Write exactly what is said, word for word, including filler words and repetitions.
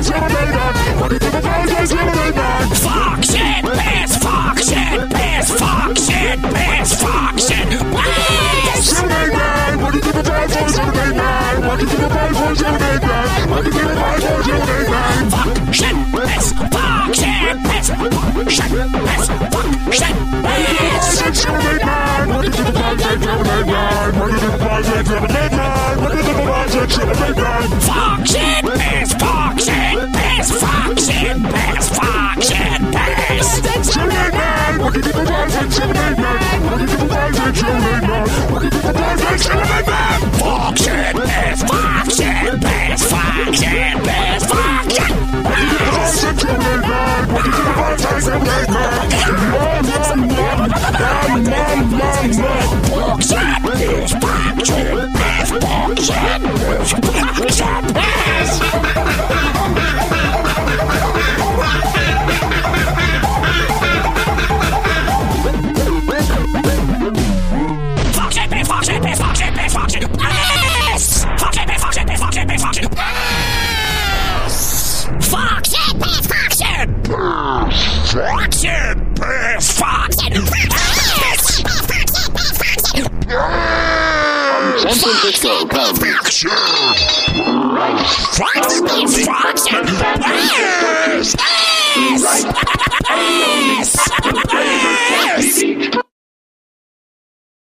Fuck shit, piss, fuck shit, piss, fuck shit, piss, fuck shit, piss. Fuck shit, piss, fuck shit, piss, fuck shit, piss, fuck shit, piss. Fuck shit, piss, fuck shit, piss, fuck shit, piss, fuck shit, piss. Fuck shit, piss, fuck shit, piss, fuck shit, piss, fuck shit. San Francisco comes. Yes! Yes! Yes!